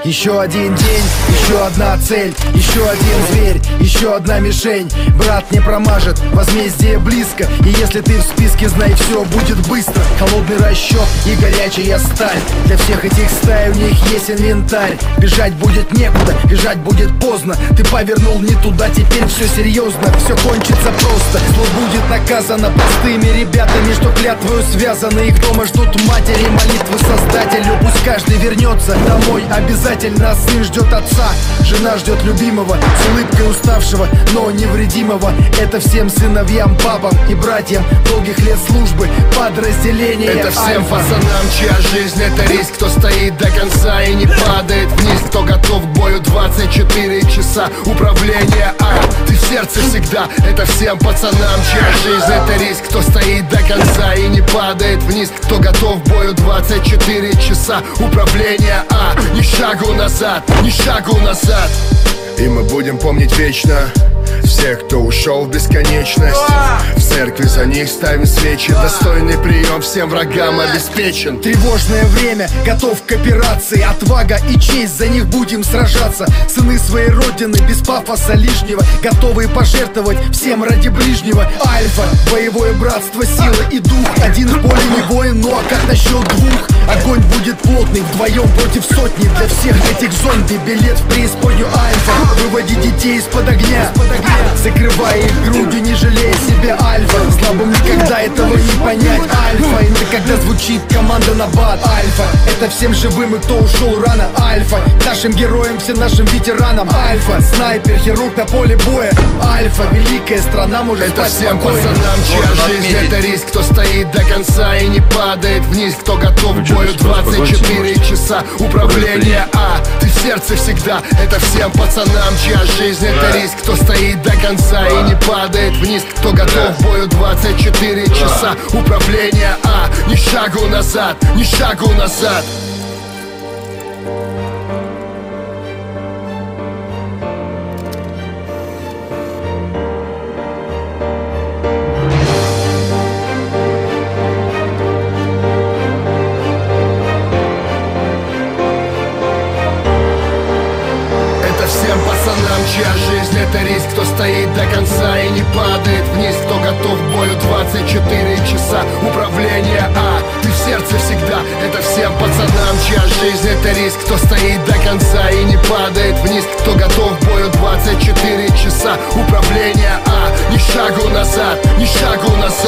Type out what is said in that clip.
Еще один день, еще одна цель, еще один зверь, еще одна мишень. Брат не промажет, возмездие близко. И если ты в списке, знай, все будет быстро. Холодный расчет и горячая сталь. Для всех этих стай у них есть инвентарь. Бежать будет некуда, бежать будет поздно. Ты повернул не туда, теперь все серьезно. Все кончится просто, зло будет наказано простыми ребятами, что клятвою связаны. Их дома ждут матери, молитвы Создателю. Пусть каждый вернется домой обязательно. Сын ждет отца, жена ждет любимого, с улыбкой уставшего, но невредимого. Это всем сыновьям, бабам и братьям долгих лет службы подразделения Это всем Альфа. пацанам, чья жизнь это риск, кто стоит до конца и не падает вниз, кто готов к бою 24 часа. Управление ты в сердце всегда. Это всем пацанам, чья жизнь это риск, кто стоит до конца и не падает вниз, кто готов к бою 24 часа. Управление ни шагу назад, ни шагу назад. И мы будем помнить вечно всех, кто ушел в бесконечность. В церкви за них ставим свечи. Достойный прием всем врагам обеспечен. Тревожное время, готов к операции. Отвага и честь, за них будем сражаться. Сыны своей родины, без пафоса лишнего, готовые пожертвовать всем ради ближнего. Альфа, боевое братство, сила и дух. Один в поле не воин, ну а как насчет двух? Огонь будет плотный, вдвоем против сотни. Для всех этих зомби билет в преисподнюю Альфа. Выводи детей из-под огня, закрывая их грудью, не жалея себя. Альфа, слабым никогда этого не понять. Альфа, это когда звучит команда на бат. Альфа, это всем живым и кто ушел рано. Альфа, нашим героям, всем нашим ветеранам. Альфа, снайпер, хирург на поле боя. Альфа, великая страна может это спать всем спокойно. пацанам, чья жизнь это риск, кто стоит до конца и не падает вниз, кто готов к бою 24 часа. Управление ты в сердце всегда. Это всем пацанам, чья жизнь это риск, кто стоит до конца и не падает вниз, кто готов к бою 24 часа. Управление ни шагу назад, ни шагу назад. Чья жизнь это риск, кто стоит до конца и не падает вниз, кто готов к бою 24 часа. Управление ты в сердце всегда. Это всем пацанам, чья жизнь это риск, кто стоит до конца и не падает вниз, кто готов к бою 24 часа. Управление ни шагу назад, ни шагу назад.